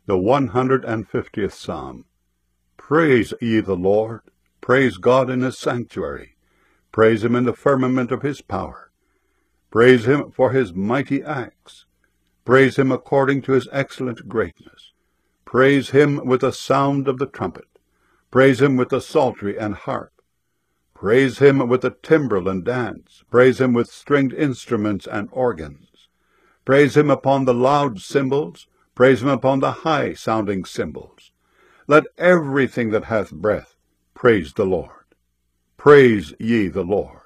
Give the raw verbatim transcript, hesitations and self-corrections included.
The one hundred and fiftieth Psalm. Praise ye the Lord. Praise God in his sanctuary. Praise him in the firmament of his power. Praise him for his mighty acts. Praise him according to his excellent greatness. Praise him with the sound of the trumpet. Praise him with the psaltery and harp. Praise him with the timbrel and dance. Praise him with stringed instruments and organs. Praise him upon the loud cymbals. Praise him upon the high-sounding cymbals. Let everything that hath breath praise the Lord. Praise ye the Lord.